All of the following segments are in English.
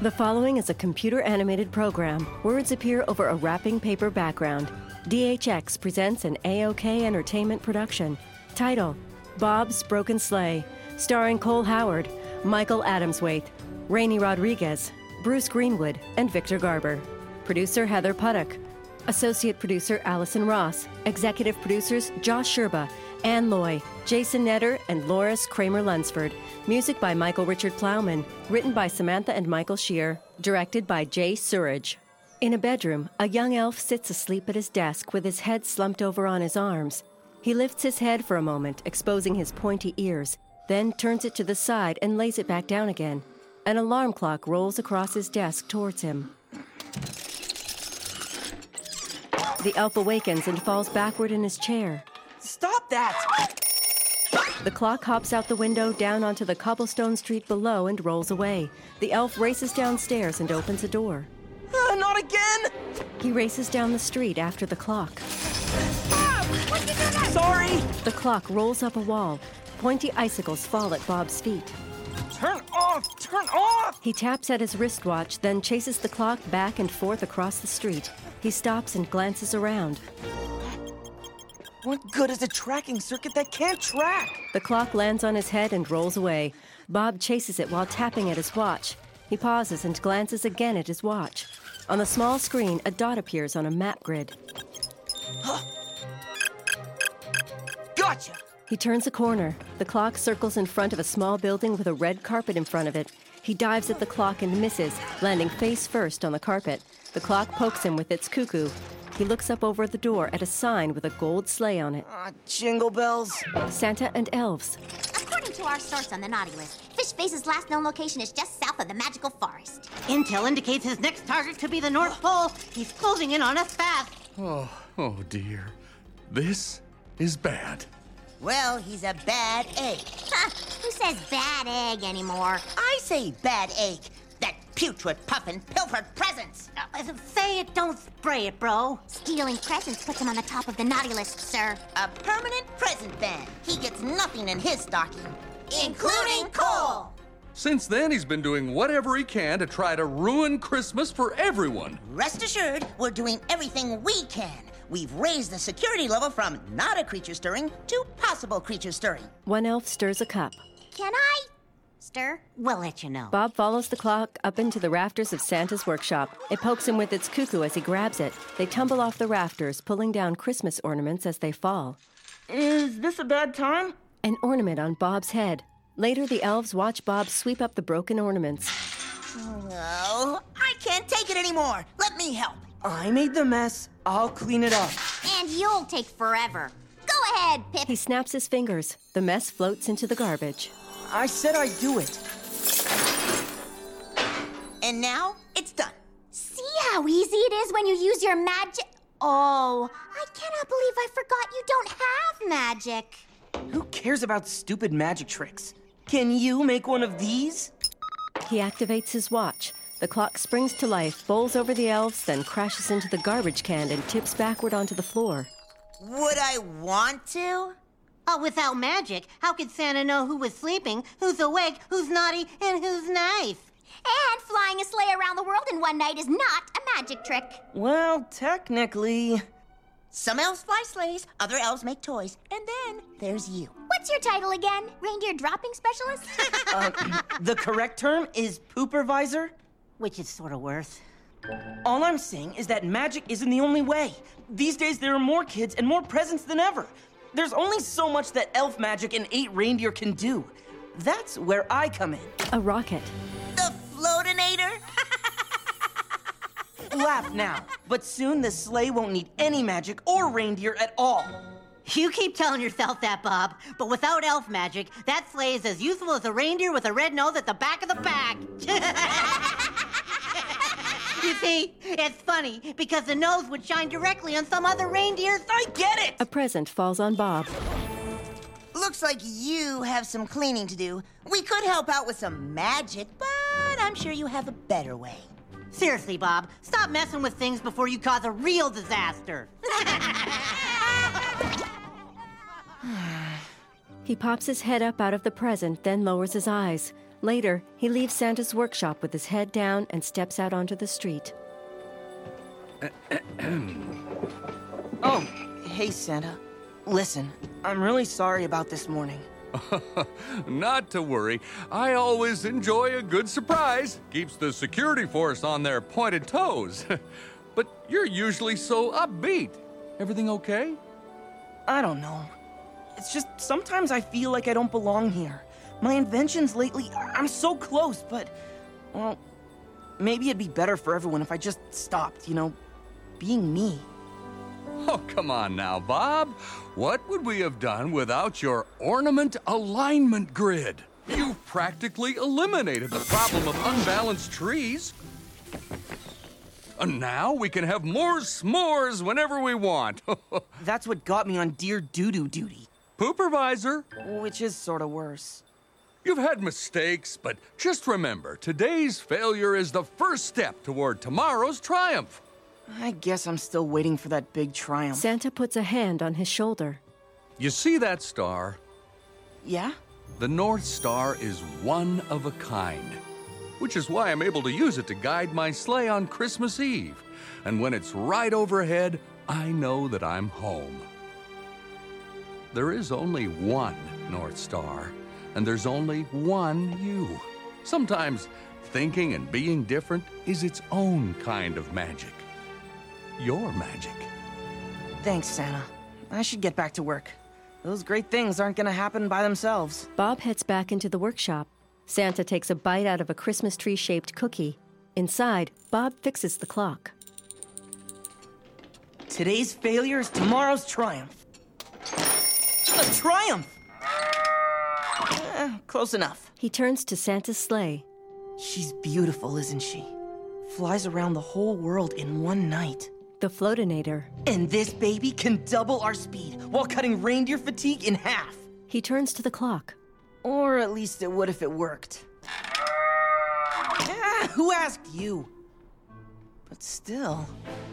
The following is a computer-animated program. Words appear over a wrapping paper background. DHX presents an A-OK Entertainment production. Title, Bob's Broken Sleigh, starring Cole Howard, Michael Adamswaite, Rainey Rodriguez, Bruce Greenwood, and Victor Garber. Producer Heather Puddock. Associate producer Allison Ross. Executive producers Josh Sherba, Ann Loy, Jason Netter, and Loris Kramer-Lunsford. Music by Michael Richard Plowman. Written by Samantha and Michael Shear. Directed by Jay Surridge. In a bedroom, a young elf sits asleep at his desk with his head slumped over on his arms. He lifts his head for a moment, exposing his pointy ears, then turns it to the side and lays it back down again. An alarm clock rolls across his desk towards him. The elf awakens and falls backward in his chair. Stop that! The clock hops out the window down onto the cobblestone street below and rolls away. The elf races downstairs and opens a door. Not again! He races down the street after the clock. Bob! What did you do? Sorry! The clock rolls up a wall. Pointy icicles fall at Bob's feet. Turn off! Turn off! He taps at his wristwatch, then chases the clock back and forth across the street. He stops and glances around. What good is a tracking circuit that can't track? The clock lands on his head and rolls away. Bob chases it while tapping at his watch. He pauses and glances again at his watch. On the small screen, a dot appears on a map grid. Gotcha! He turns a corner. The clock circles in front of a small building with a red carpet in front of it. He dives at the clock and misses, landing face first on the carpet. The clock pokes him with its cuckoo. He looks up over the door at a sign with a gold sleigh on it. Jingle bells. Santa and elves. According to our source on the naughty list, Fishface's last known location is just south of the magical forest. Intel indicates his next target could be the North Pole. He's closing in on us fast. Oh dear. This is bad. Well, he's a bad egg. Huh, who says bad egg anymore? I say bad egg. That putrid puffin pilfered presents. Say it, don't spray it, bro. Stealing presents puts him on the top of the naughty list, sir. A permanent present then. He gets nothing in his stocking. Including coal. Since then, he's been doing whatever he can to try to ruin Christmas for everyone. Rest assured, we're doing everything we can. We've raised the security level from not a creature stirring to possible creature stirring. One elf stirs a cup. Can I stir? We'll let you know. Bob follows the clock up into the rafters of Santa's workshop. It pokes him with its cuckoo as he grabs it. They tumble off the rafters, pulling down Christmas ornaments as they fall. Is this a bad time? An ornament on Bob's head. Later, the elves watch Bob sweep up the broken ornaments. No, I can't take it anymore. Let me help. I made the mess. I'll clean it up. And you'll take forever. Go ahead, Pip. He snaps his fingers. The mess floats into the garbage. I said I'd do it. And now, it's done. See how easy it is when you use your magic? Oh, I cannot believe I forgot you don't have magic. Who cares about stupid magic tricks? Can you make one of these? He activates his watch. The clock springs to life, bowls over the elves, then crashes into the garbage can and tips backward onto the floor. Would I want to? Oh, without magic, how could Santa know who was sleeping, who's awake, who's naughty, and who's nice? And flying a sleigh around the world in one night is not a magic trick. Well, technically. Some elves fly sleighs, other elves make toys, and then there's you. What's your title again? Reindeer dropping specialist? The correct term is poopervisor. Which is sort of worse. All I'm saying is that magic isn't the only way. These days there are more kids and more presents than ever. There's only so much that elf magic and 8 reindeer can do. That's where I come in. A rocket. The Floatinator? Laugh now, but soon the sleigh won't need any magic or reindeer at all. You keep telling yourself that, Bob, but without elf magic, that sleigh is as useful as a reindeer with a red nose at the back of the pack. You see, it's funny, because the nose would shine directly on some other reindeers. I get it! A present falls on Bob. Looks like you have some cleaning to do. We could help out with some magic, but I'm sure you have a better way. Seriously, Bob, stop messing with things before you cause a real disaster. He pops his head up out of the present, then lowers his eyes. Later, he leaves Santa's workshop with his head down and steps out onto the street. Oh, hey, Santa. Listen, I'm really sorry about this morning. Not to worry. I always enjoy a good surprise. Keeps the security force on their pointed toes. But you're usually so upbeat. Everything okay? I don't know. It's just sometimes I feel like I don't belong here. My inventions lately, I'm so close, but, well, maybe it'd be better for everyone if I just stopped, being me. Oh, come on now, Bob. What would we have done without your ornament alignment grid? You've practically eliminated the problem of unbalanced trees. And now we can have more s'mores whenever we want. That's what got me on Dear Doo-Doo duty. Poopervisor. Which is sort of worse. You've had mistakes, but just remember, today's failure is the first step toward tomorrow's triumph. I guess I'm still waiting for that big triumph. Santa puts a hand on his shoulder. You see that star? Yeah? The North Star is one of a kind, which is why I'm able to use it to guide my sleigh on Christmas Eve. And when it's right overhead, I know that I'm home. There is only one North Star, and there's only one you. Sometimes thinking and being different is its own kind of magic. Your magic. Thanks, Santa. I should get back to work. Those great things aren't gonna happen by themselves. Bob heads back into the workshop. Santa takes a bite out of a Christmas tree-shaped cookie. Inside, Bob fixes the clock. Today's failure is tomorrow's triumph. A triumph! Close enough. He turns to Santa's sleigh. She's beautiful, isn't she? Flies around the whole world in one night. The Floatinator. And this baby can double our speed while cutting reindeer fatigue in half. He turns to the clock. Or at least it would if it worked. Who asked you? But still.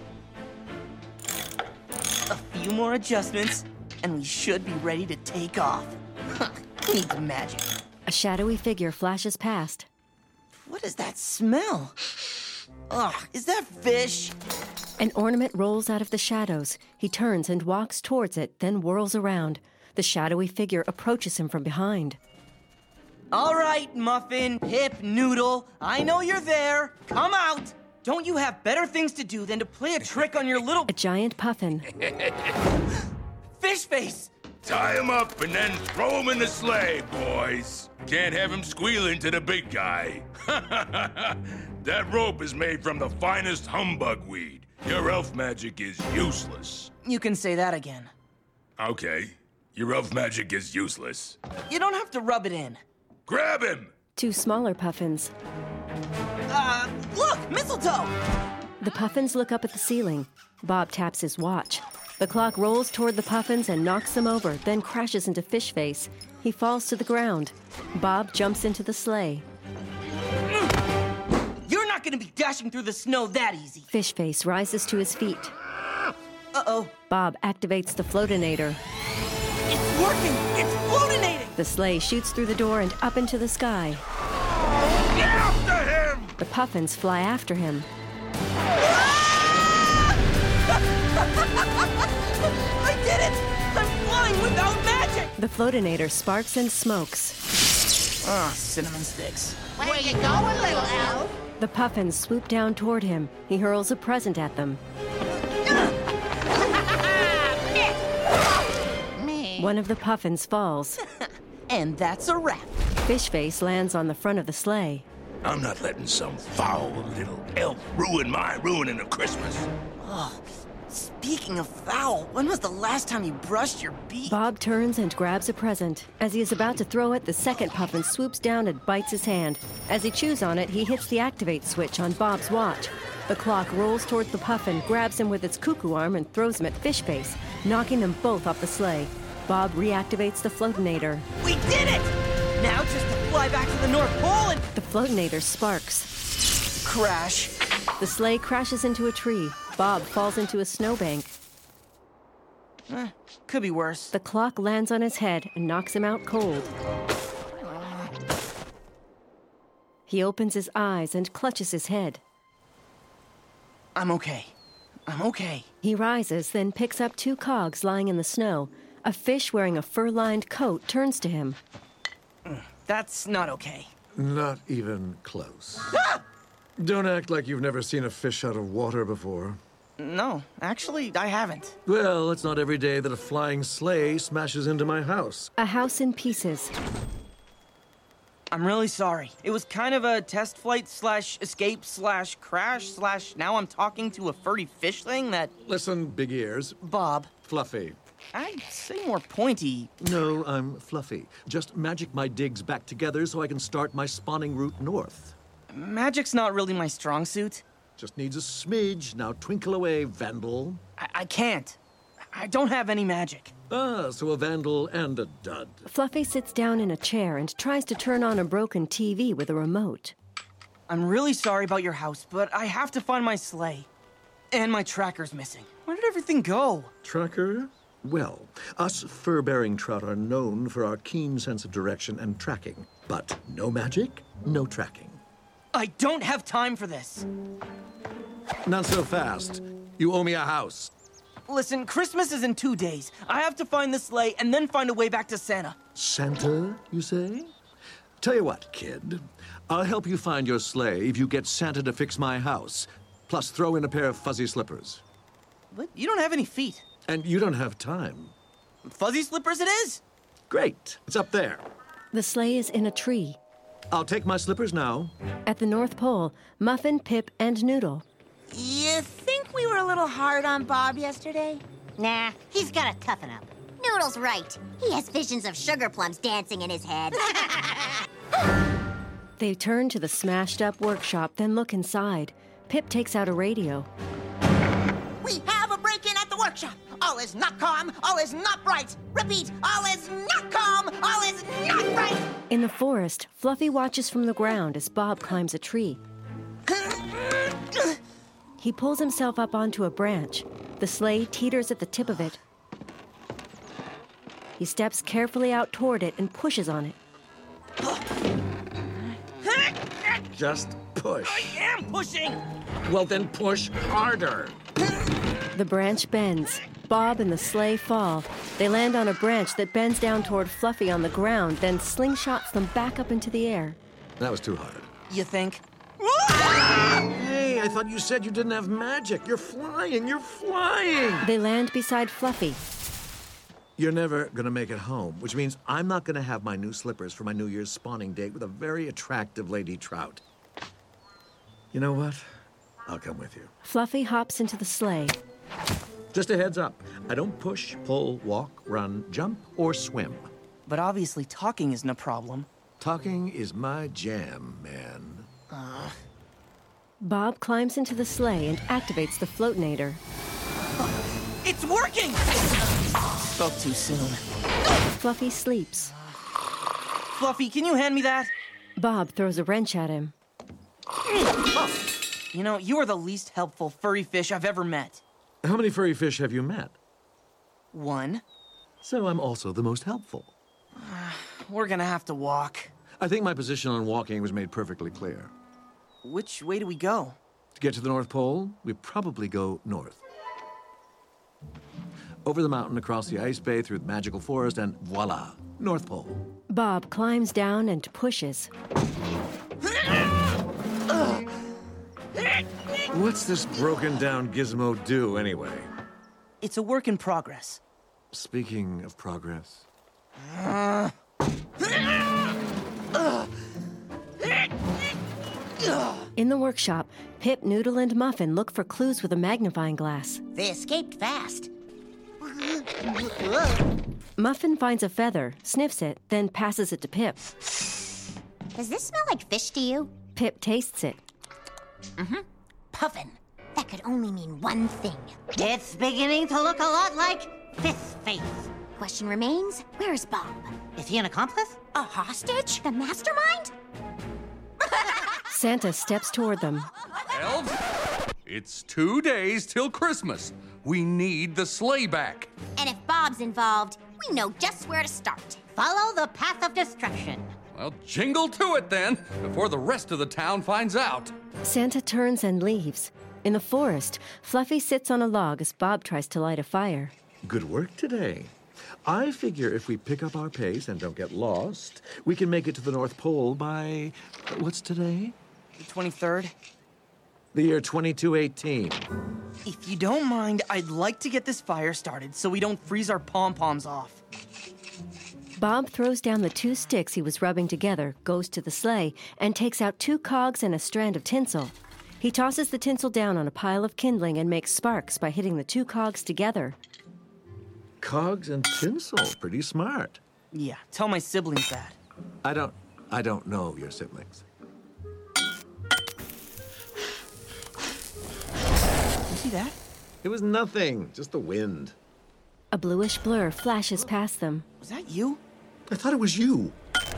A few more adjustments, and we should be ready to take off. Who needs magic? A shadowy figure flashes past. What is that smell? Ugh, is that fish? An ornament rolls out of the shadows. He turns and walks towards it, then whirls around. The shadowy figure approaches him from behind. All right, Muffin, Pip, Noodle, I know you're there. Come out. Don't you have better things to do than to play a trick on your little A giant puffin. fish face? Tie him up and then throw him in the sleigh, boys. Can't have him squealing to the big guy. That rope is made from the finest humbug weed. Your elf magic is useless. You can say that again. Okay, your elf magic is useless. You don't have to rub it in. Grab him! Two smaller puffins. Look, mistletoe! The puffins look up at the ceiling. Bob taps his watch. The clock rolls toward the puffins and knocks them over, then crashes into Fishface. He falls to the ground. Bob jumps into the sleigh. You're not gonna be dashing through the snow that easy. Fishface rises to his feet. Uh-oh. Bob activates the Floatinator. It's working! It's floatinating! The sleigh shoots through the door and up into the sky. Get after him! The puffins fly after him. I did it! I'm flying without magic! The Floatinator sparks and smokes. Cinnamon sticks. Where you going, little elf? The puffins swoop down toward him. He hurls a present at them. One of the puffins falls. And that's a wrap. Fishface lands on the front of the sleigh. I'm not letting some foul little elf ruin my ruining of Christmas. Speaking of foul, when was the last time you brushed your beak? Bob turns and grabs a present. As he is about to throw it, the second puffin swoops down and bites his hand. As he chews on it, he hits the activate switch on Bob's watch. The clock rolls toward the puffin, grabs him with its cuckoo arm, and throws him at Fishface, knocking them both off the sleigh. Bob reactivates the Floatinator. We did it! Now just to fly back to the North Pole and The Floatinator sparks. crash. The sleigh crashes into a tree. Bob falls into a snowbank. Could be worse. The clock lands on his head and knocks him out cold. He opens his eyes and clutches his head. I'm okay. I'm okay. He rises, then picks up 2 cogs lying in the snow. A fish wearing a fur-lined coat turns to him. That's not okay. Not even close. Ah! Don't act like you've never seen a fish out of water before. No, actually, I haven't. Well, it's not every day that a flying sleigh smashes into my house. A house in pieces. I'm really sorry. It was kind of a test flight / escape / crash / now I'm talking to a furry fish thing that... Listen, big ears. Bob, Fluffy. I'd say more pointy. No, I'm Fluffy. Just magic my digs back together so I can start my spawning route north. Magic's not really my strong suit. Just needs a smidge. Now twinkle away, Vandal. I can't. I don't have any magic. Ah, so a Vandal and a dud. Fluffy sits down in a chair and tries to turn on a broken TV with a remote. I'm really sorry about your house, but I have to find my sleigh. And my tracker's missing. Where did everything go? Tracker? Well, us fur-bearing trout are known for our keen sense of direction and tracking. But no magic, no tracking. I don't have time for this. Not so fast. You owe me a house. Listen, Christmas is in 2 days. I have to find the sleigh and then find a way back to Santa. Santa, you say? Tell you what, kid. I'll help you find your sleigh if you get Santa to fix my house. Plus, throw in a pair of fuzzy slippers. But you don't have any feet. And you don't have time. Fuzzy slippers it is? Great. It's up there. The sleigh is in a tree. I'll take my slippers now. At the North Pole, Muffin, Pip, and Noodle. You think we were a little hard on Bob yesterday? Nah, he's gotta toughen up. Noodle's right. He has visions of sugar plums dancing in his head. They turn to the smashed-up workshop, then look inside. Pip takes out a radio. We have a break-in at the workshop. All is not calm, all is not bright. Repeat, all is not calm, all is not bright. In the forest, Fluffy watches from the ground as Bob climbs a tree. He pulls himself up onto a branch. The sleigh teeters at the tip of it. He steps carefully out toward it and pushes on it. Just push. I am pushing! Well, then push harder. The branch bends. Bob and the sleigh fall. They land on a branch that bends down toward Fluffy on the ground, then slingshots them back up into the air. That was too hard. You think? Hey, I thought you said you didn't have magic. You're flying, you're flying. They land beside Fluffy. You're never gonna make it home, which means I'm not gonna have my new slippers for my New Year's spawning date with a very attractive lady trout. You know what? I'll come with you. Fluffy hops into the sleigh. Just a heads up. I don't push, pull, walk, run, jump, or swim. But obviously talking isn't a problem. Talking is my jam, man. Bob climbs into the sleigh and activates the floatinator. It's working! Spoke too soon. Fluffy sleeps. Fluffy, can you hand me that? Bob throws a wrench at him. You know, you are the least helpful furry fish I've ever met. How many furry fish have you met? 1. So I'm also the most helpful. We're gonna have to walk. I think my position on walking was made perfectly clear. Which way do we go? To get to the North Pole, we probably go north. Over the mountain, across the ice bay, through the magical forest, and voila, North Pole. Bob climbs down and pushes. What's this broken down gizmo do, anyway? It's a work in progress. Speaking of progress. In the workshop, Pip, Noodle, and Muffin look for clues with a magnifying glass. They escaped fast. Muffin finds a feather, sniffs it, then passes it to Pip. Does this smell like fish to you? Pip tastes it. Puffin. That could only mean one thing. It's beginning to look a lot like Fifth Face. Question remains, where's Bob? Is he an accomplice? A hostage? The mastermind? Santa steps toward them. Elves, it's 2 days till Christmas. We need the sleigh back. And if Bob's involved, we know just where to start. Follow the path of destruction. Well, jingle to it then, before the rest of the town finds out. Santa turns and leaves. In the forest, Fluffy sits on a log as Bob tries to light a fire. Good work today. I figure if we pick up our pace and don't get lost, we can make it to the North Pole by... what's today? The 23rd? The year 2218. If you don't mind, I'd like to get this fire started so we don't freeze our pom-poms off. Bob throws down the 2 sticks he was rubbing together, goes to the sleigh, and takes out 2 cogs and a strand of tinsel. He tosses the tinsel down on a pile of kindling and makes sparks by hitting the 2 cogs together. Cogs and tinsel. Pretty smart. Yeah, tell my siblings that. I don't know your siblings. You see that? It was nothing. Just the wind. A bluish blur flashes past them. Was that you? I thought it was you.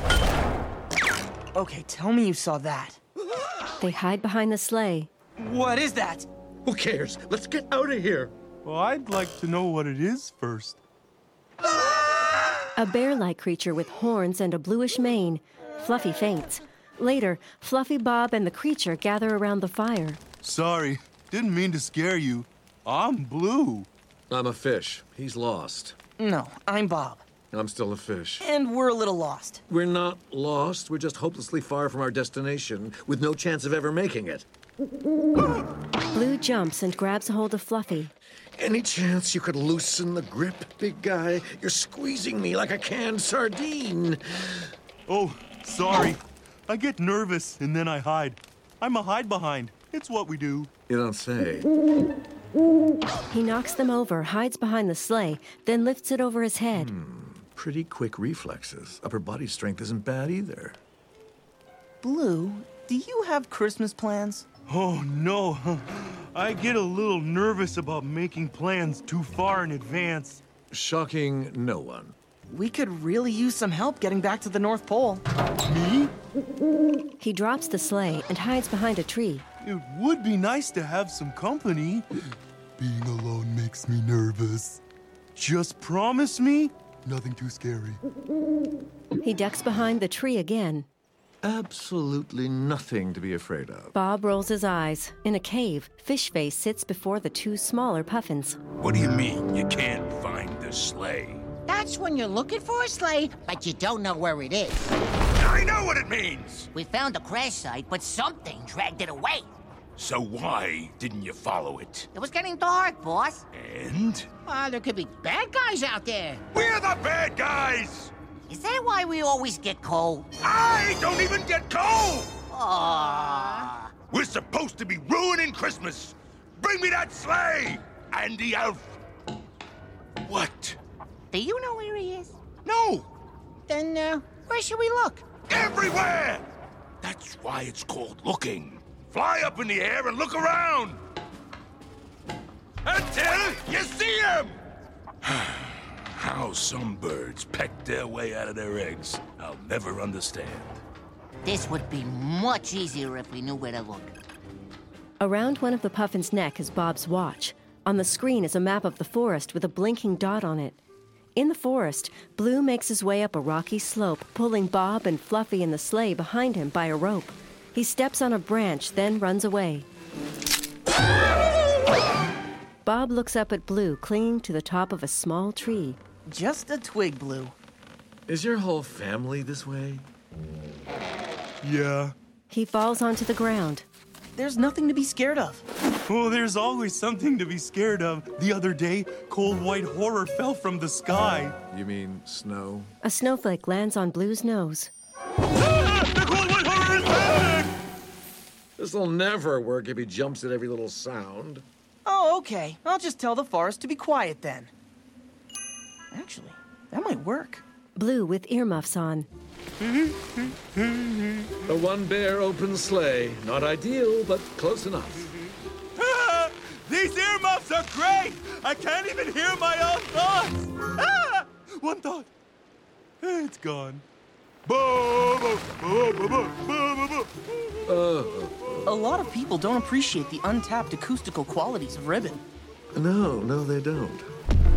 Okay, tell me you saw that. They hide behind the sleigh. What is that? Who cares? Let's get out of here. Well, I'd like to know what it is first. A bear-like creature with horns and a bluish mane. Fluffy faints. Later, Fluffy, Bob, and the creature gather around the fire. Sorry, didn't mean to scare you. I'm Blue. I'm a fish. He's lost. No, I'm Bob. I'm still a fish. And we're a little lost. We're not lost. We're just hopelessly far from our destination with no chance of ever making it. Blue jumps and grabs a hold of Fluffy. Any chance you could loosen the grip, big guy? You're squeezing me like a canned sardine. Oh, sorry. I get nervous and then I hide. I'm a hide-behind. It's what we do. You don't say. He knocks them over, hides behind the sleigh, then lifts it over his head. Pretty quick reflexes. Upper body strength isn't bad either. Blue, do you have Christmas plans? Oh, no. I get a little nervous about making plans too far in advance. Shocking no one. We could really use some help getting back to the North Pole. Me? He drops the sleigh and hides behind a tree. It would be nice to have some company. Being alone makes me nervous. Just promise me nothing too scary. He ducks behind the tree again. Absolutely nothing to be afraid of. Bob rolls his eyes. In a cave, Fishface sits before the 2 smaller puffins. What do you mean you can't find the sleigh? That's when you're looking for a sleigh, but you don't know where it is. I know what it means! We found the crash site, but something dragged it away. So why didn't you follow it? It was getting dark, boss. And? There could be bad guys out there. We're the bad guys! Is that why we always get cold? I don't even get cold! Aww. We're supposed to be ruining Christmas! Bring me that sleigh! And the elf! What? Do you know where he is? No! Then, where should we look? Everywhere! That's why it's called looking. Fly up in the air and look around! Until you see him! How some birds peck their way out of their eggs, I'll never understand. This would be much easier if we knew where to look. Around one of the puffins' neck is Bob's watch. On the screen is a map of the forest with a blinking dot on it. In the forest, Blue makes his way up a rocky slope, pulling Bob and Fluffy in the sleigh behind him by a rope. He steps on a branch, then runs away. Bob looks up at Blue, clinging to the top of a small tree. Just a twig, Blue. Is your whole family this way? Yeah. He falls onto the ground. There's nothing to be scared of. Oh, there's always something to be scared of. The other day, cold white horror fell from the sky. You mean snow? A snowflake lands on Blue's nose. Ah! The cold white horror is back! This'll never work if he jumps at every little sound. Oh, okay. I'll just tell the forest to be quiet then. Actually, that might work. Blue with earmuffs on. A one-bear open sleigh. Not ideal, but close enough. Ah! These earmuffs are great! I can't even hear my own thoughts! Ah! One thought. It's gone. A lot of people don't appreciate the untapped acoustical qualities of ribbon. No, they don't.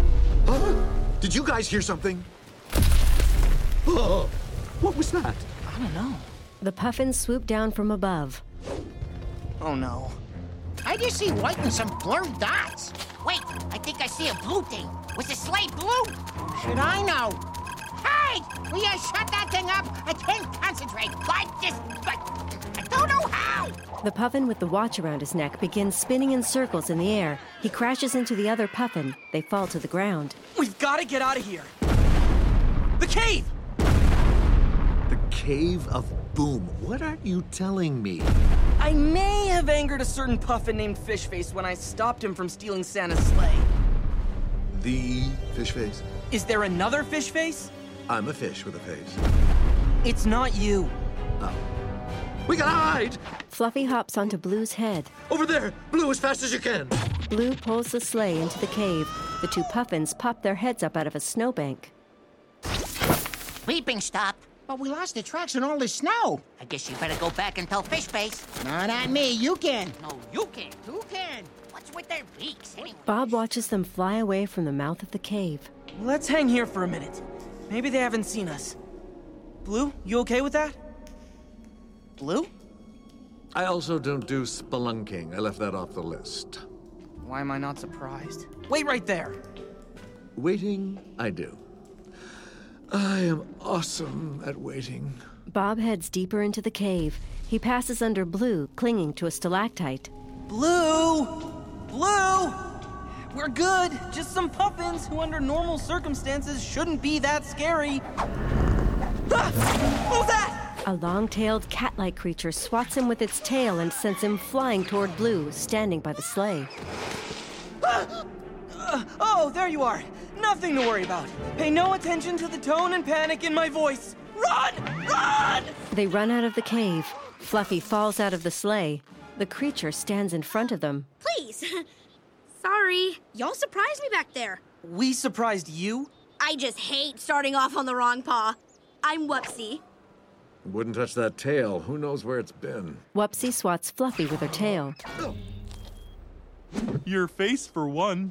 Oh, did you guys hear something? Oh, what was that? I don't know. The puffins swoop down from above. Oh no. I just see white and some blurry dots. Wait, I think I see a blue thing. Was the sleigh blue? Should I know? Hey! Will you shut that thing up? I can't concentrate. I don't know how! The puffin with the watch around his neck begins spinning in circles in the air. He crashes into the other puffin. They fall to the ground. We've got to get out of here. The cave! The Cave of Boom. What are you telling me? I may have angered a certain puffin named Fishface when I stopped him from stealing Santa's sleigh. The fish face? Is there another Fishface? I'm a fish with a face. It's not you. Oh. We gotta hide! Fluffy hops onto Blue's head. Over there! Blue, as fast as you can! Blue pulls the sleigh into the cave. The two puffins pop their heads up out of a snowbank. Weeping stopped. But we lost the tracks in all this snow. I guess you better go back and tell Fishface. No, not me. You can. No, you can't. Who can? What's with their beaks, anyway? Bob watches them fly away from the mouth of the cave. Let's hang here for a minute. Maybe they haven't seen us. Blue, you okay with that? Blue? I also don't do spelunking. I left that off the list. Why am I not surprised? Wait right there. Waiting, I do. I am awesome at waiting. Bob heads deeper into the cave. He passes under Blue, clinging to a stalactite. Blue! Blue! We're good. Just some puffins who under normal circumstances shouldn't be that scary. Ah! What was that? A long-tailed cat-like creature swats him with its tail and sends him flying toward Blue, standing by the sleigh. Oh, there you are. Nothing to worry about. Pay no attention to the tone and panic in my voice. Run! Run! They run out of the cave. Fluffy falls out of the sleigh. The creature stands in front of them. Please. Sorry. Y'all surprised me back there. We surprised you? I just hate starting off on the wrong paw. I'm Whoopsie. Wouldn't touch that tail. Who knows where it's been? Whoopsie swats Fluffy with her tail. Your face, for one.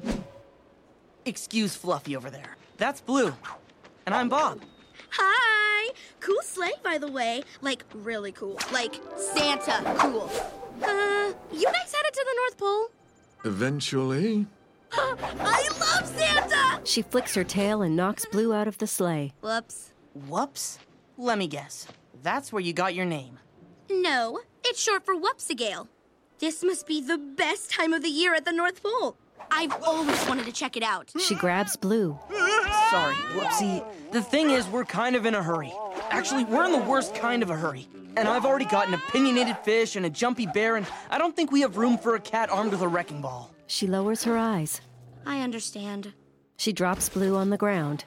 Excuse Fluffy over there. That's Blue. And I'm Bob. Hi! Cool sleigh, by the way. Like, really cool. Like, Santa cool. You guys headed to the North Pole? Eventually. I love Santa! She flicks her tail and knocks Blue out of the sleigh. Whoops. Whoops? Let me guess. That's where you got your name. No, it's short for Whoopsigale. This must be the best time of the year at the North Pole. I've always wanted to check it out. She grabs Blue. Sorry, Whoopsie. The thing is, we're kind of in a hurry. Actually, we're in the worst kind of a hurry. And I've already got an opinionated fish and a jumpy bear, and I don't think we have room for a cat armed with a wrecking ball. She lowers her eyes. I understand. She drops Blue on the ground.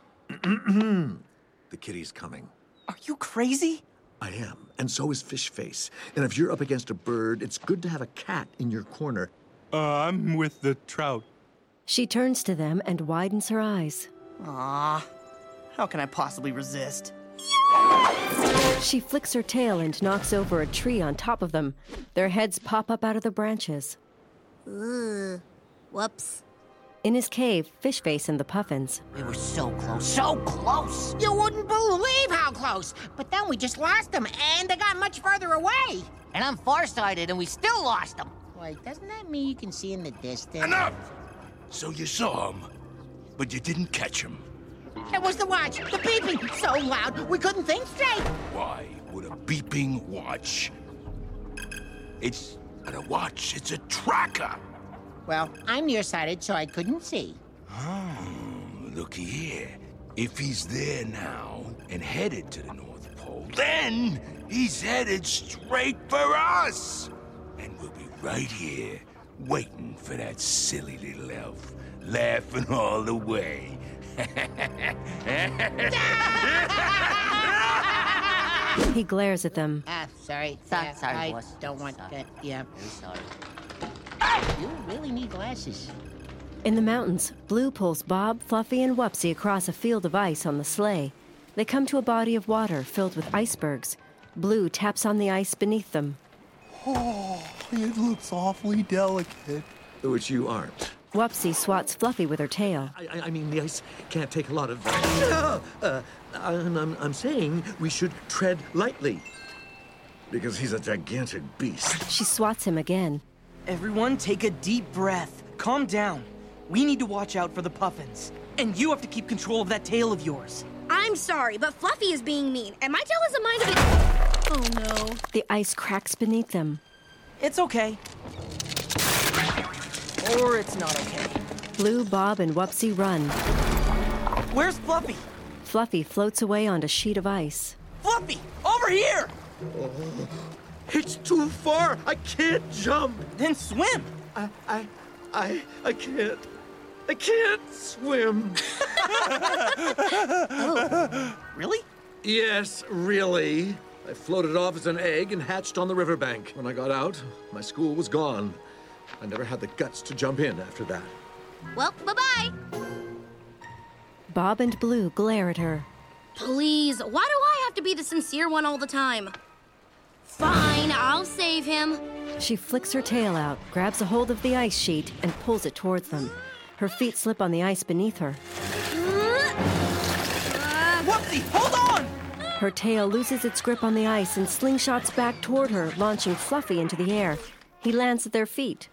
The kitty's coming. Are you crazy? I am, and so is Fishface. And if you're up against a bird, it's good to have a cat in your corner. I'm with the trout. She turns to them and widens her eyes. Ah, how can I possibly resist? She flicks her tail and knocks over a tree on top of them. Their heads pop up out of the branches. Ugh. Whoops. In his cave, Fishface and the puffins. We were so close, so close. You wouldn't believe how close. But then we just lost them, and they got much further away. And I'm farsighted, and we still lost them. Wait, doesn't that mean you can see in the distance? Enough! So you saw him, but you didn't catch him. It was the watch, the beeping, so loud we couldn't think straight. Why would a beeping watch? It's not a watch, it's a tracker. Well, I'm nearsighted, so I couldn't see. Oh, looky here. If he's there now and headed to the North Pole, then he's headed straight for us. And we'll be right here, waiting for that silly little elf, laughing all the way. He glares at them. Sorry. Sorry, I boss. don't want Sorry. that. Yeah. Very sorry. You really need glasses. In the mountains, Blue pulls Bob, Fluffy, and Whoopsie across a field of ice on the sleigh. They come to a body of water filled with icebergs. Blue taps on the ice beneath them. Oh, it looks awfully delicate. Which you aren't. Wupsi swats Fluffy with her tail. I mean, the ice can't take a lot of... I'm saying we should tread lightly. Because he's a gigantic beast. She swats him again. Everyone take a deep breath. Calm down. We need to watch out for the puffins. And you have to keep control of that tail of yours. I'm sorry, but Fluffy is being mean, and my tail has a mind of its... Oh, no. The ice cracks beneath them. It's okay. Or it's not okay. Blue, Bob, and Wupsi run. Where's Fluffy? Fluffy floats away onto a sheet of ice. Fluffy, over here! Oh, it's too far. I can't jump. Then swim. I can't. I can't swim. Oh, really? Yes, really. I floated off as an egg and hatched on the riverbank. When I got out, my school was gone. I never had the guts to jump in after that. Well, bye-bye. Bob and Blue glare at her. Please, why do I have to be the sincere one all the time? Fine, I'll save him. She flicks her tail out, grabs a hold of the ice sheet, and pulls it towards them. Her feet slip on the ice beneath her. Wupsi, hold on! Her tail loses its grip on the ice and slingshots back toward her, launching Fluffy into the air. He lands at their feet.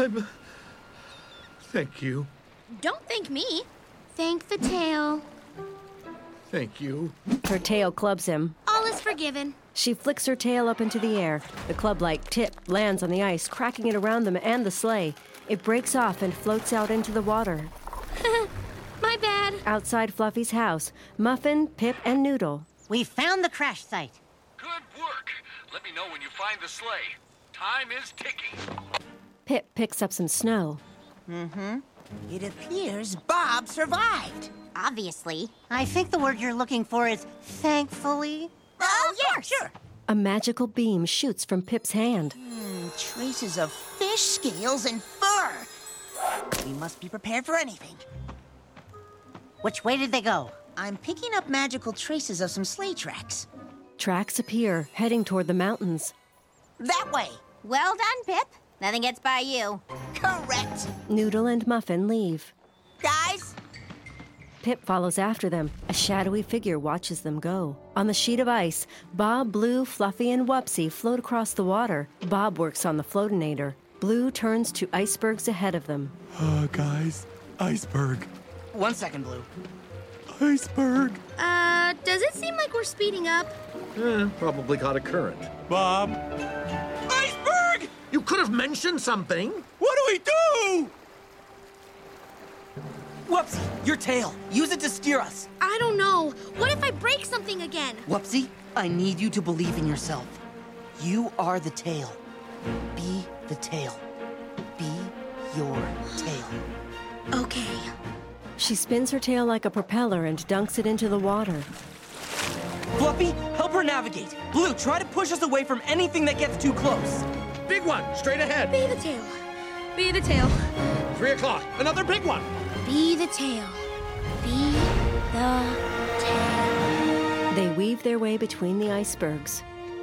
Thank you. Don't thank me. Thank the tail. Thank you. Her tail clubs him. All is forgiven. She flicks her tail up into the air. The club-like tip lands on the ice, cracking it around them and the sleigh. It breaks off and floats out into the water. My bad. Outside Fluffy's house, Muffin, Pip, and Noodle. We found the crash site. Good work. Let me know when you find the sleigh. Time is ticking. Pip picks up some snow. Mm-hmm. It appears Bob survived. Obviously. I think the word you're looking for is thankfully. Oh, yeah, sure. A magical beam shoots from Pip's hand. Traces of fish scales and fur. We must be prepared for anything. Which way did they go? I'm picking up magical traces of some sleigh tracks. Tracks appear, heading toward the mountains. That way. Well done, Pip. Nothing gets by you. Correct. Noodle and Muffin leave. Guys? Pip follows after them. A shadowy figure watches them go. On the sheet of ice, Bob, Blue, Fluffy, and Wupsi float across the water. Bob works on the floatinator. Blue turns to icebergs ahead of them. Guys, iceberg. 1 second, Blue. Iceberg. Does it seem like we're speeding up? Probably caught a current. Bob. Iceberg! You could have mentioned something. What do we do? Wupsi, your tail. Use it to steer us. I don't know. What if I break something again? Wupsi, I need you to believe in yourself. You are the tail. Be the tail. Be your tail. Okay. She spins her tail like a propeller and dunks it into the water. Fluffy, help her navigate. Blue, try to push us away from anything that gets too close. Big one, straight ahead. Be the tail. Be the tail. 3 o'clock, another big one. Be the tail. Be the tail. They weave their way between the icebergs.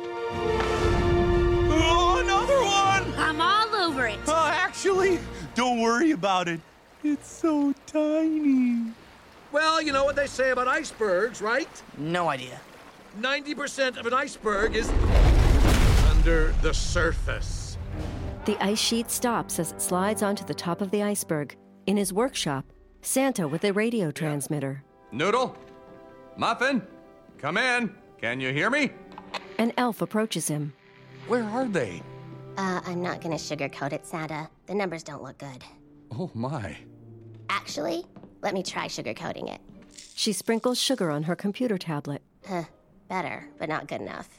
Oh, another one! I'm all over it. Actually, don't worry about it. It's so tiny. Well, you know what they say about icebergs, right? No idea. 90% of an iceberg is under the surface. The ice sheet stops as it slides onto the top of the iceberg. In his workshop, Santa with a radio transmitter. Noodle? Muffin? Come in. Can you hear me? An elf approaches him. Where are they? I'm not gonna sugarcoat it, Santa. The numbers don't look good. Oh, my. Actually, let me try sugarcoating it. She sprinkles sugar on her computer tablet. Better, but not good enough.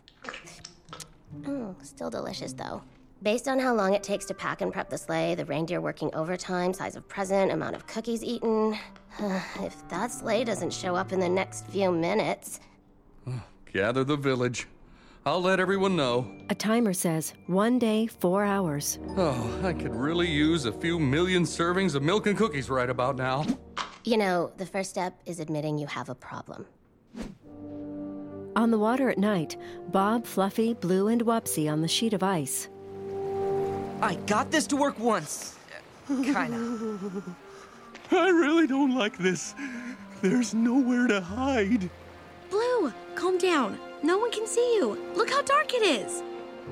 Still delicious, though. Based on how long it takes to pack and prep the sleigh, the reindeer working overtime, size of present, amount of cookies eaten. If that sleigh doesn't show up in the next few minutes... Gather the village. I'll let everyone know. A timer says 1 day, 4 hours. Oh, I could really use a few million servings of milk and cookies right about now. You know, the first step is admitting you have a problem. On the water at night, Bob, Fluffy, Blue, and Wupsi on the sheet of ice. I got this to work once. Kinda. I really don't like this. There's nowhere to hide. Blue, calm down. No one can see you. Look how dark it is.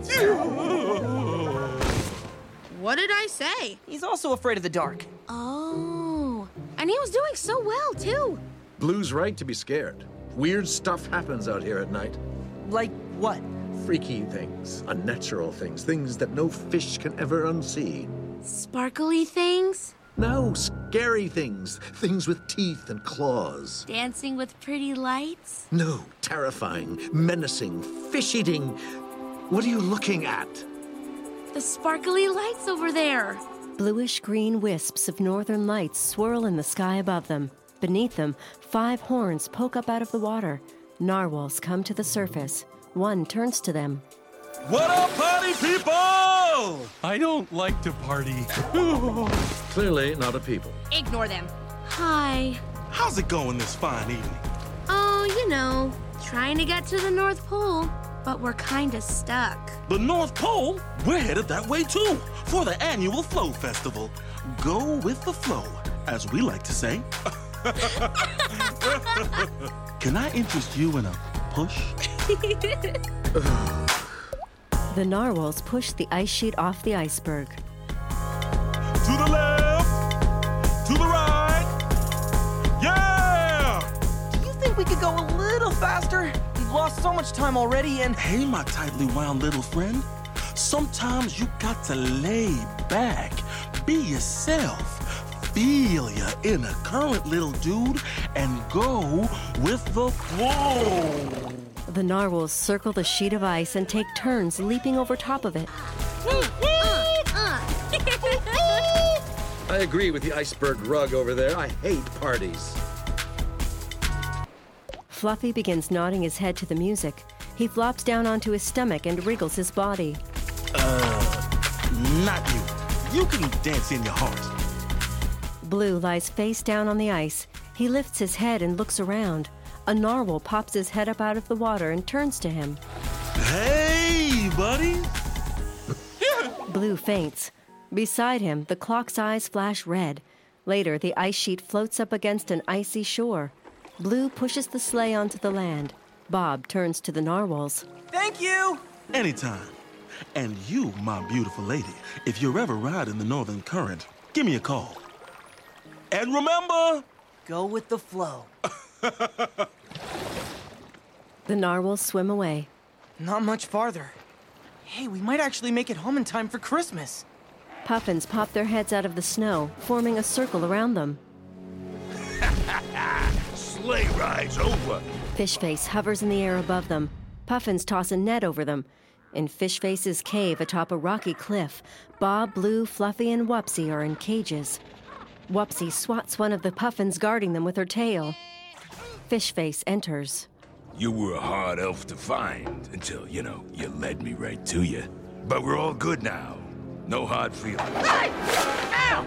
What did I say? He's also afraid of the dark. Oh, and he was doing so well, too. Blue's right to be scared. Weird stuff happens out here at night. Like what? Freaky things, unnatural things, things that no fish can ever unsee. Sparkly things? No, scary things. Things with teeth and claws. Dancing with pretty lights? No, terrifying, menacing, fish-eating. What are you looking at? The sparkly lights over there. Bluish-green wisps of northern lights swirl in the sky above them. Beneath them, 5 horns poke up out of the water. Narwhals come to the surface. One turns to them. What up, party people? I don't like to party. Clearly not a people. Ignore them. Hi. How's it going this fine evening? Oh, you know, trying to get to the North Pole, but we're kinda stuck. The North Pole? We're headed that way too, for the annual Flow Festival. Go with the flow, as we like to say. Can I interest you in a push? The narwhals push the ice sheet off the iceberg. To the left, to the right, yeah! Do you think we could go a little faster? We've lost so much time already and... Hey, my tightly wound little friend. Sometimes you got to lay back, be yourself, feel your inner current, little dude, and go with the flow. The narwhals circle the sheet of ice and take turns leaping over top of it. I agree with the iceberg rug over there. I hate parties. Fluffy begins nodding his head to the music. He flops down onto his stomach and wriggles his body. Not you. You can dance in your heart. Blue lies face down on the ice. He lifts his head and looks around. A narwhal pops his head up out of the water and turns to him. Hey, buddy. Blue faints. Beside him, the clock's eyes flash red. Later, the ice sheet floats up against an icy shore. Blue pushes the sleigh onto the land. Bob turns to the narwhals. Thank you! Anytime. And you, my beautiful lady, if you're ever riding the Northern Current, give me a call. And remember... Go with the flow. The narwhals swim away. Not much farther. Hey, we might actually make it home in time for Christmas. Puffins pop their heads out of the snow, forming a circle around them. Sleigh ride's over. Fishface hovers in the air above them. Puffins toss a net over them. In Fishface's cave atop a rocky cliff, Bob, Blue, Fluffy, and Wupsie are in cages. Wupsie swats one of the puffins guarding them with her tail. Fishface enters. You were a hard elf to find until, you led me right to you. But we're all good now. No hard feelings. Ow!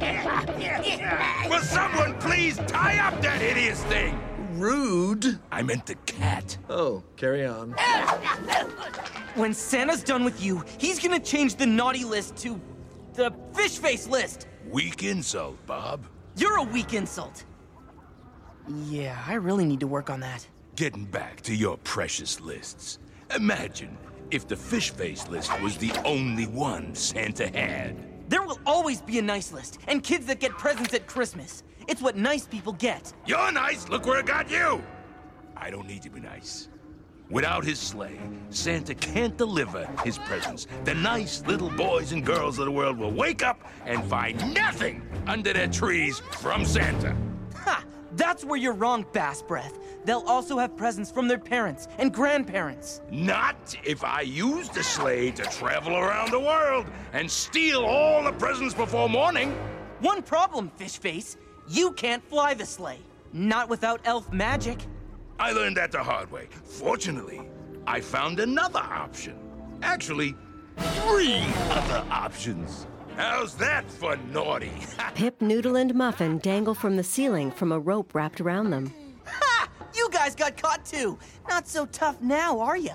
Will someone please tie up that hideous thing? Rude. I meant the cat. Oh, carry on. When Santa's done with you, he's gonna change the naughty list to the fish face list. Weak insult, Bob. You're a weak insult. Yeah, I really need to work on that. Getting back to your precious lists. Imagine if the fish face list was the only one Santa had. There will always be a nice list, and kids that get presents at Christmas. It's what nice people get. You're nice, look where it got you! I don't need to be nice. Without his sleigh, Santa can't deliver his presents. The nice little boys and girls of the world will wake up and find nothing under their trees from Santa. Ha! That's where you're wrong, Bass Breath. They'll also have presents from their parents and grandparents. Not if I use the sleigh to travel around the world and steal all the presents before morning. One problem, Fishface. You can't fly the sleigh. Not without elf magic. I learned that the hard way. Fortunately, I found another option. Actually, 3 other options. How's that for naughty? Pip, Noodle, and Muffin dangle from the ceiling from a rope wrapped around them. Ha! You guys got caught too. Not so tough now, are ya?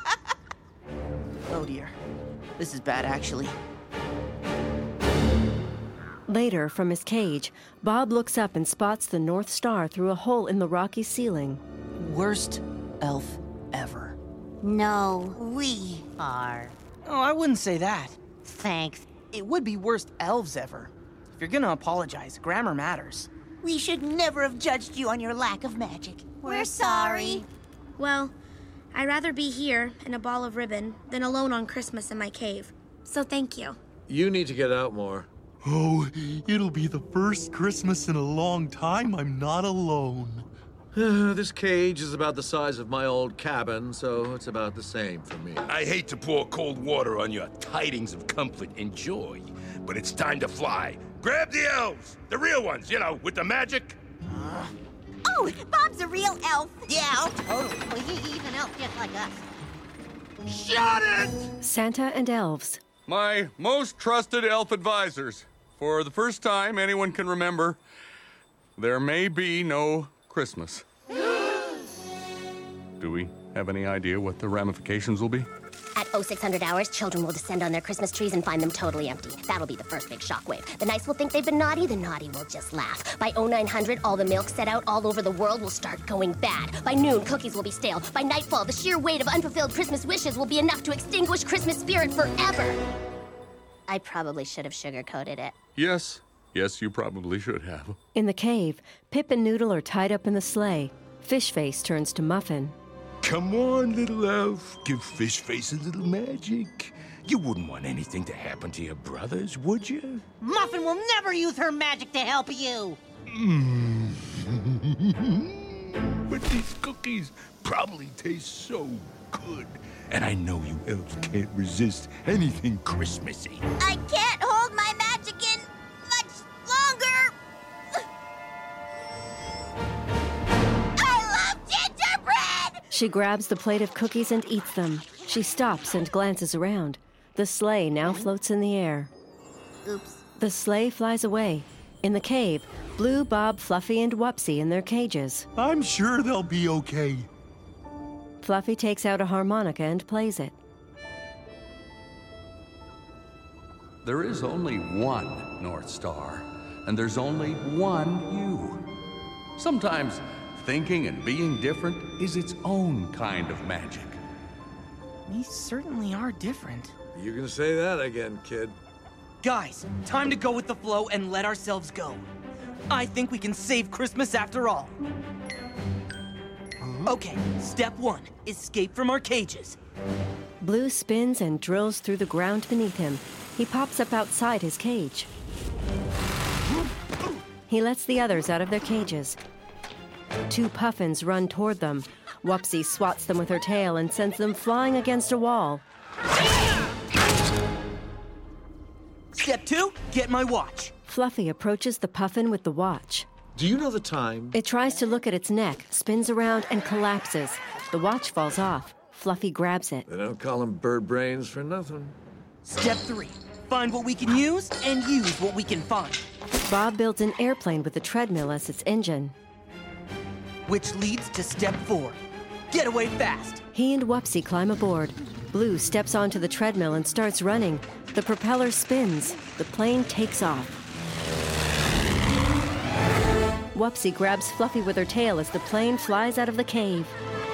Oh dear. This is bad, actually. Later, from his cage, Bob looks up and spots the North Star through a hole in the rocky ceiling. Worst elf ever. No, we are. Oh, I wouldn't say that. Thanks. It would be worst elves ever. If you're gonna apologize, grammar matters. We should never have judged you on your lack of magic. We're sorry. Well, I'd rather be here in a ball of ribbon than alone on Christmas in my cave. So thank you. You need to get out more. Oh, it'll be the first Christmas in a long time I'm not alone. This cage is about the size of my old cabin, so it's about the same for me. I hate to pour cold water on your tidings of comfort and joy, but it's time to fly. Grab the elves, the real ones, you know, with the magic. Oh, Bob's a real elf. Yeah, totally. Well, he's an elf just like us. Shut it! Santa and elves. My most trusted elf advisors. For the first time anyone can remember, there may be no Christmas. Do we have any idea what the ramifications will be? At 0600 hours, children will descend on their Christmas trees and find them totally empty. That'll be the first big shockwave. The nice will think they've been naughty, the naughty will just laugh. By 0900, all the milk set out all over the world will start going bad. By noon, cookies will be stale. By nightfall, the sheer weight of unfulfilled Christmas wishes will be enough to extinguish Christmas spirit forever. I probably should have sugarcoated it. Yes, you probably should have. In the cave, Pip and Noodle are tied up in the sleigh. Fishface turns to Muffin. Come on, little elf. Give Fishface a little magic. You wouldn't want anything to happen to your brothers, would you? Muffin will never use her magic to help you. But these cookies probably taste so good. And I know you elves can't resist anything Christmassy. I can't hold my magic in much longer. I love gingerbread! She grabs the plate of cookies and eats them. She stops and glances around. The sleigh now floats in the air. Oops. The sleigh flies away. In the cave, Blue, Bob, Fluffy, and Wupsie in their cages. I'm sure they'll be okay. Fluffy takes out a harmonica and plays it. There is only one North Star, and there's only one you. Sometimes thinking and being different is its own kind of magic. We certainly are different. You can say that again, kid. Guys, time to go with the flow and let ourselves go. I think we can save Christmas after all. Okay, step one, escape from our cages. Blue spins and drills through the ground beneath him. He pops up outside his cage. He lets the others out of their cages. Two puffins run toward them. Wupsie swats them with her tail and sends them flying against a wall. Step two, get my watch. Fluffy approaches the puffin with the watch. Do you know the time? It tries to look at its neck, spins around, and collapses. The watch falls off. Fluffy grabs it. They don't call them bird brains for nothing. Step three, find what we can use and use what we can find. Bob builds an airplane with a treadmill as its engine. Which leads to step four, get away fast. He and Wupsie climb aboard. Blue steps onto the treadmill and starts running. The propeller spins. The plane takes off. Wupsie grabs Fluffy with her tail as the plane flies out of the cave.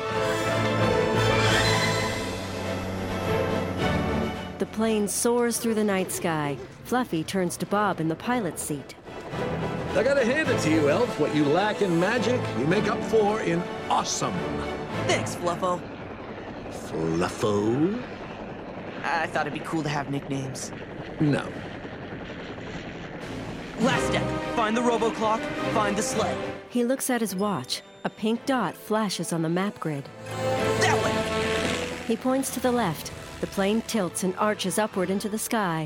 The plane soars through the night sky. Fluffy turns to Bob in the pilot's seat. I gotta hand it to you, Elf. What you lack in magic, you make up for in awesome. Thanks, Fluffo. Fluffo? I thought it'd be cool to have nicknames. No. Last step, find the RoboClock, find the sleigh. He looks at his watch. A pink dot flashes on the map grid. That way! He points to the left. The plane tilts and arches upward into the sky.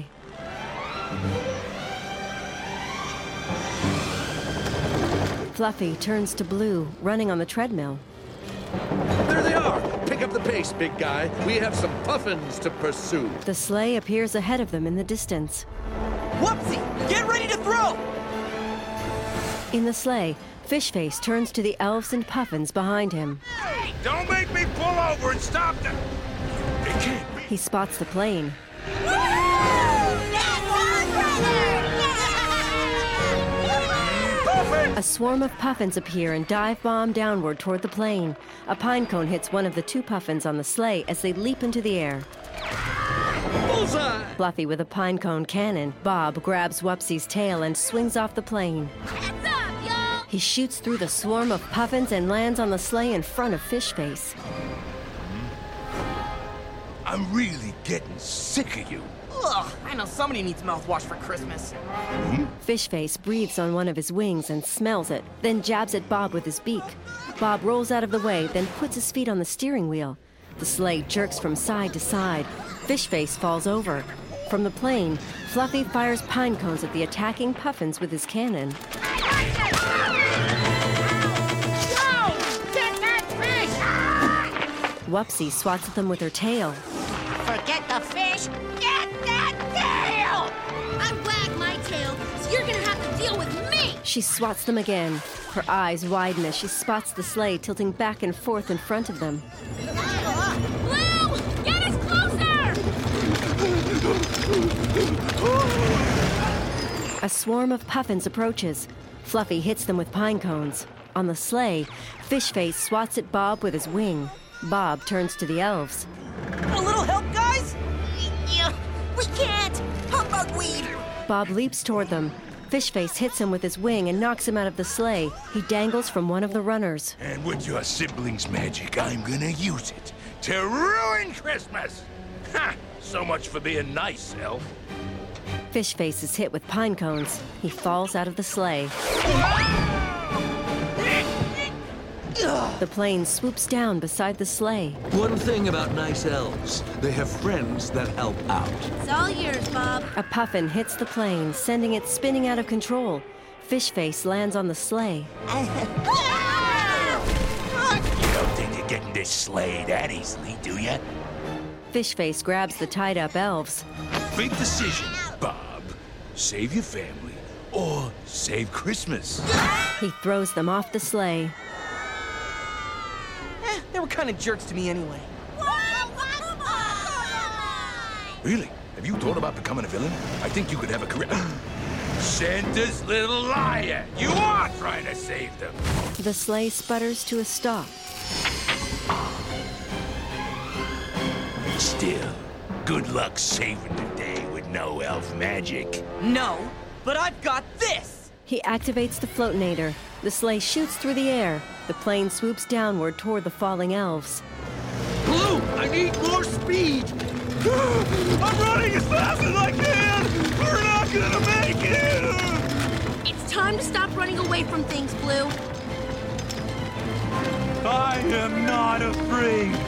Fluffy turns to Blue, running on the treadmill. There they are! Pick up the pace, big guy. We have some puffins to pursue. The sleigh appears ahead of them in the distance. Wupsie, get ready to throw! In the sleigh, Fishface turns to the elves and puffins behind him. Hey, don't make me pull over and stop them! It can't be. He spots the plane. That's our brother! A swarm of puffins appear and dive bomb downward toward the plane. A pine cone hits one of the 2 puffins on the sleigh as they leap into the air. Bullseye! Fluffy with a pine cone cannon, Bob grabs Wupsi's tail and swings off the plane. Heads up, y'all! He shoots through the swarm of puffins and lands on the sleigh in front of Fishface. I'm really getting sick of you. Ugh, I know somebody needs mouthwash for Christmas. Fishface breathes on one of his wings and smells it, then jabs at Bob with his beak. Bob rolls out of the way, then puts his feet on the steering wheel. The sleigh jerks from side to side. Fishface falls over. From the plane, Fluffy fires pine cones at the attacking puffins with his cannon. Whoa! Get that fish! Wupsi swats at them with her tail. Forget the fish! Get that tail! I wag my tail, so you're gonna have to deal with me! She swats them again. Her eyes widen as she spots the sleigh tilting back and forth in front of them. Blue! Get us closer! A swarm of puffins approaches. Fluffy hits them with pine cones. On the sleigh, Fishface swats at Bob with his wing. Bob turns to the elves. A little help, guys? Yeah, we can't! Humbugweed! Bob leaps toward them. Fishface hits him with his wing and knocks him out of the sleigh. He dangles from one of the runners. And with your siblings' magic, I'm gonna use it to ruin Christmas! Ha! So much for being nice, Elf. Fishface is hit with pine cones. He falls out of the sleigh. The plane swoops down beside the sleigh. One thing about nice elves, they have friends that help out. It's all yours, Bob. A puffin hits the plane, sending it spinning out of control. Fishface lands on the sleigh. You don't think you're getting this sleigh that easily, do you? Fishface grabs the tied-up elves. Big decision, Bob. Save your family or save Christmas. He throws them off the sleigh. They were kind of jerks to me anyway. Really? Have you thought about becoming a villain? I think you could have a career. Santa's little liar! You are trying to save them! The sleigh sputters to a stop. Still, good luck saving the day with no elf magic. No, but I've got this! He activates the floatinator. The sleigh shoots through the air. The plane swoops downward toward the falling elves. Blue, I need more speed! I'm running as fast as I can! We're not gonna make it! It's time to stop running away from things, Blue. I am not afraid.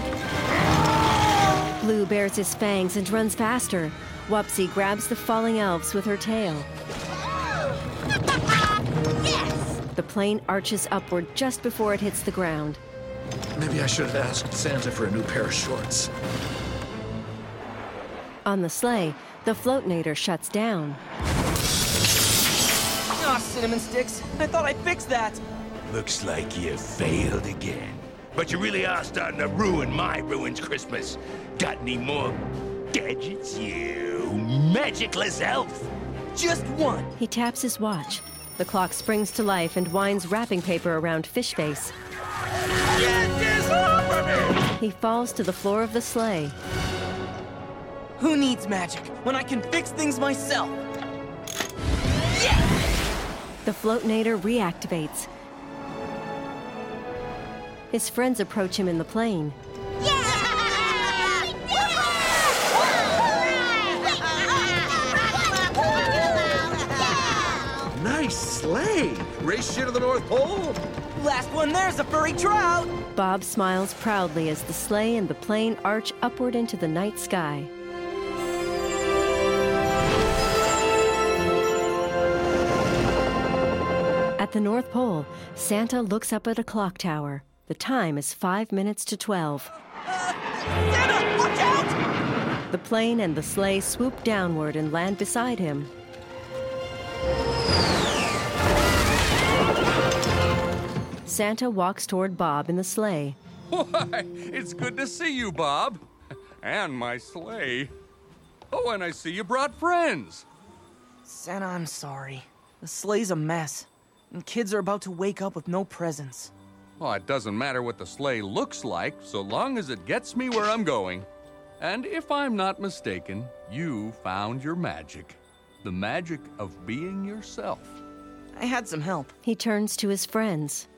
Blue bares his fangs and runs faster. Wupsi grabs the falling elves with her tail. Yes! The plane arches upward just before it hits the ground. Maybe I should have asked Santa for a new pair of shorts. On the sleigh, the floatinator shuts down. Aw, cinnamon sticks. I thought I fixed that. Looks like you failed again. But you really are starting to ruin my ruined Christmas. Got any more gadgets, you magicless elf? Just one. He taps his watch. The clock springs to life and winds wrapping paper around Fishface. Get this off of me! He falls to the floor of the sleigh. Who needs magic when I can fix things myself? The floatinator reactivates. His friends approach him in the plane. Nice sleigh! Race you to the North Pole? Last one there's a furry trout. Bob smiles proudly as the sleigh and the plane arch upward into the night sky. At the North Pole, Santa looks up at a clock tower. The time is 5 minutes to 12. Santa, watch out! The plane and the sleigh swoop downward and land beside him. Santa walks toward Bob in the sleigh. Why, it's good to see you, Bob. And my sleigh. Oh, and I see you brought friends. Santa, I'm sorry. The sleigh's a mess. And kids are about to wake up with no presents. Well, it doesn't matter what the sleigh looks like, so long as it gets me where I'm going. And if I'm not mistaken, you found your magic. The magic of being yourself. I had some help. He turns to his friends.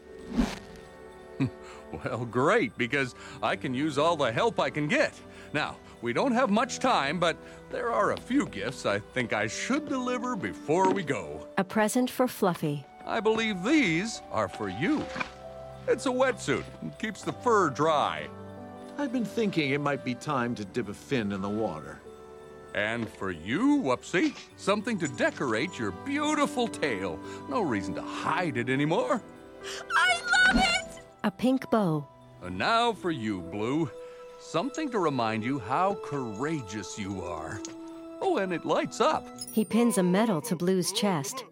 Well, great, because I can use all the help I can get. Now, we don't have much time, but there are a few gifts I think I should deliver before we go. A present for Fluffy. I believe these are for you. It's a wetsuit. It keeps the fur dry. I've been thinking it might be time to dip a fin in the water. And for you, Whoopsie, something to decorate your beautiful tail. No reason to hide it anymore. I love it! A pink bow. And now for you, Blue. Something to remind you how courageous you are. Oh, and it lights up. He pins a medal to Blue's chest.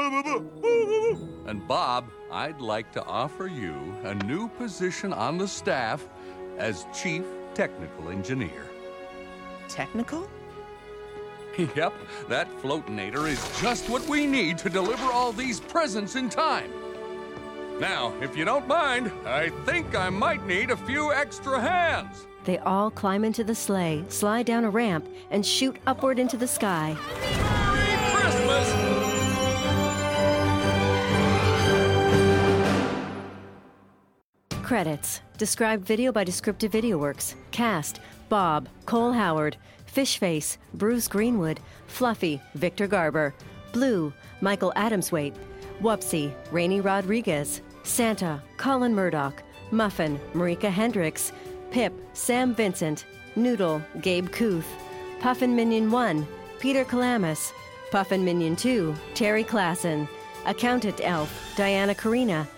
And Bob, I'd like to offer you a new position on the staff as Chief Technical Engineer. Technical? Yep, that floatinator is just what we need to deliver all these presents in time. Now, if you don't mind, I think I might need a few extra hands. They all climb into the sleigh, slide down a ramp, and shoot upward into the sky. Merry Christmas! Credits. Described video by Descriptive Video Works. Cast: Bob, Cole Howard, Fishface, Bruce Greenwood, Fluffy, Victor Garber, Blue, Michael Adamswaite, Whoopsie, Rainey Rodriguez, Santa, Colin Murdoch, Muffin, Marika Hendricks, Pip, Sam Vincent, Noodle, Gabe Kuth, Puffin Minion 1, Peter Kalamis, Puffin Minion 2, Terry Klassen, Accountant Elf, Diana Carina,